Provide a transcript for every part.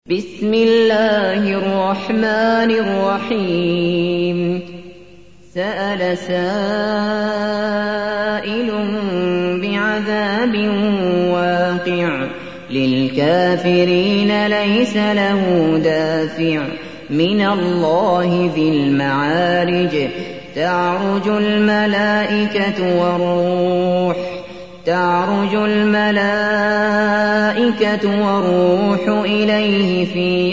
بسم الله الرحمن الرحيم سأل سائل بعذاب واقع للكافرين ليس له دافع من الله ذي المعارج تعرج الملائكة والروح إليه في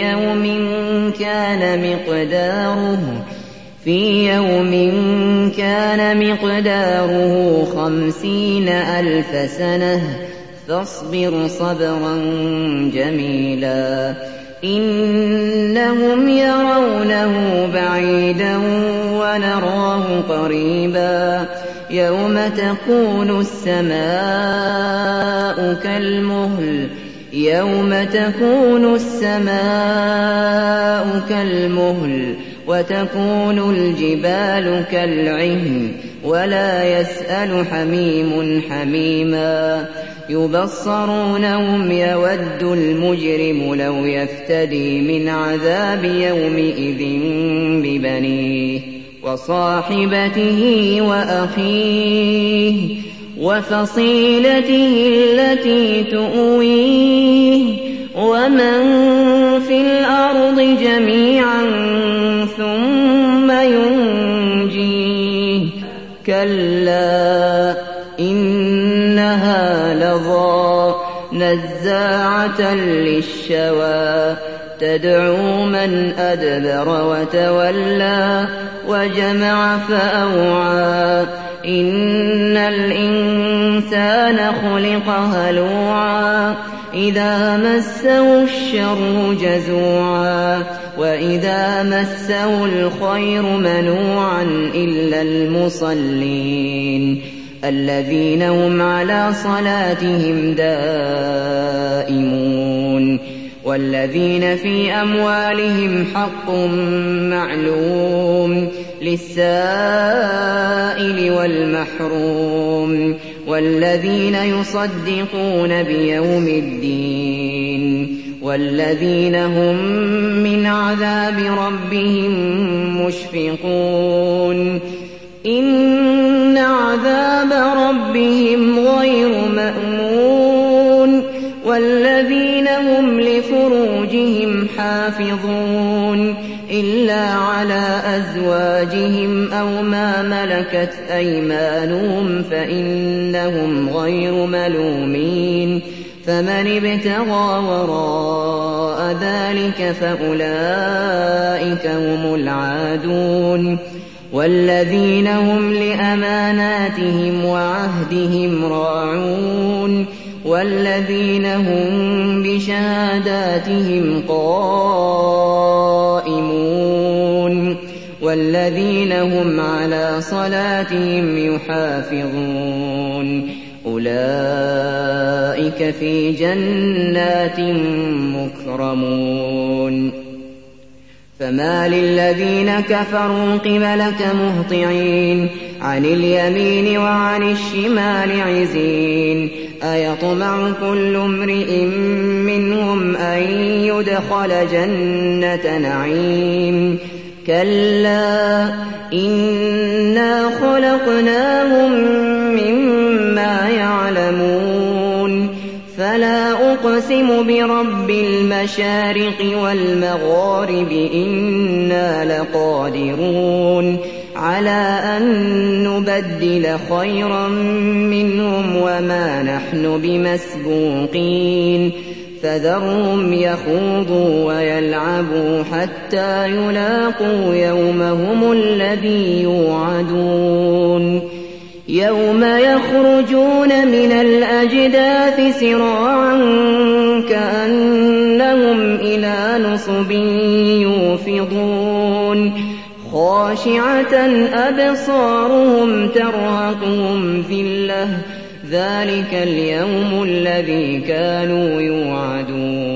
يوم كان مقداره 50,000 سنة فاصبر صبرا جميلا إنهم يرونه بعيدا ونراه قريبا يوم تكون السماء كالمهل وتكون الجبال كالعهن ولا يسأل حميم حميما يبصرونهم يود المجرم لو يفتدي من عذاب يومئذ ببنيه وصاحبته وأخيه وفصيلته التي تؤويه ومن في الأرض جميعا ثم ينجيه كلا إنها لظى نزاعة للشوى تدعو من أدبر وتولى وجمع فأوعى إن الإنسان خلق هلوعا إذا مسه الشر جزوعا وإذا مسه الخير منوعا إلا المصلين الذين هم على صلاتهم دائمون والذين في أموالهم حق معلوم للسائل والمحروم والذين يصدقون بيوم الدين والذين هم من عذاب ربهم مشفقون إن عذاب ربهم غير مأمون والذين هم لفروجهم حافظون إلا على أزواجهم أو ما ملكت أيمانهم فإنهم غير ملومين فمن ابتغى وراء ذلك فأولئك هم العادون والذين هم لأماناتهم وعهدهم راعون والذين هم بشهاداتهم قائمون والذين هم على صلاتهم يحافظون أولئك في جنات مكرمون فما للذين كفروا قبلك مهطعين عن اليمين وعن الشمال عزين أيطمع كل امرئ منهم أن يدخل جنة نعيم كلا إنا خلقناهم مما يعلمون فلا أقسم برب المشارق والمغارب إنا لقادرون على أن نبدل خيرا منهم وما نحن بمسبوقين فذرهم يخوضوا ويلعبوا حتى يلاقوا يومهم الذي يوعدون يوم يخرجون من الأجداث سراعا كأنهم إلى نصب يوفضون خاشعة أبصارهم ترهقهم ذلة ذلك اليوم الذي كانوا يوعدون